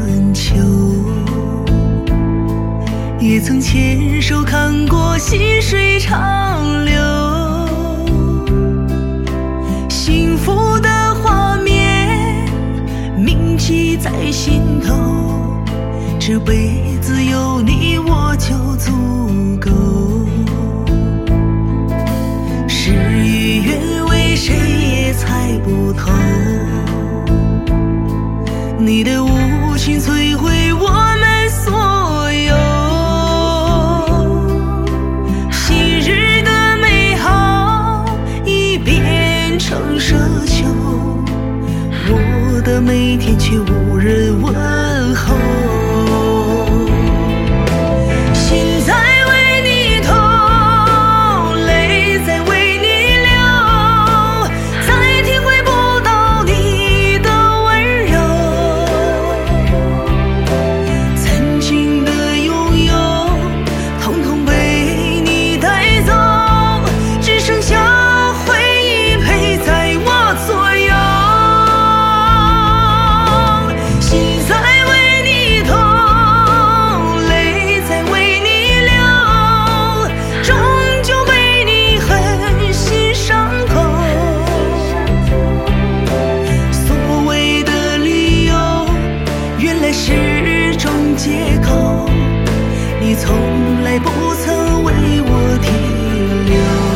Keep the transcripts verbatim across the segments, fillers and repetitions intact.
秋，也曾牵手看过细水长流，幸福的画面铭记在心头，这辈子有你我就足够。事与愿违，谁也猜不透，你的无情摧毁我们所有，昔日的美好已变成奢求，我的每天却无人问候。心在为你痛，泪在为你流，再体会不到你的温柔，曾经的拥有统统被你带走，只剩下回忆陪在我左右。心在为你痛，泪在为你流，终究被你狠心伤透。所谓的理由，原来是种借口，你从来不曾为我停留。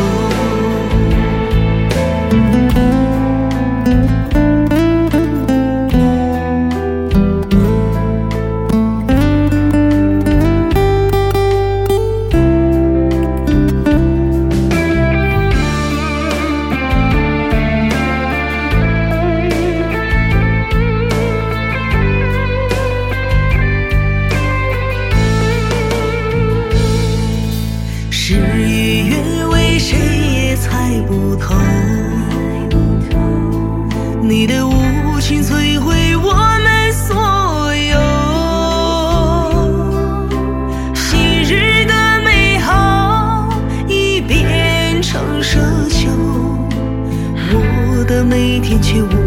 事与愿违，谁也猜不透，你的无情摧毁我们所有，昔日的美好已变成奢求，我的每天却无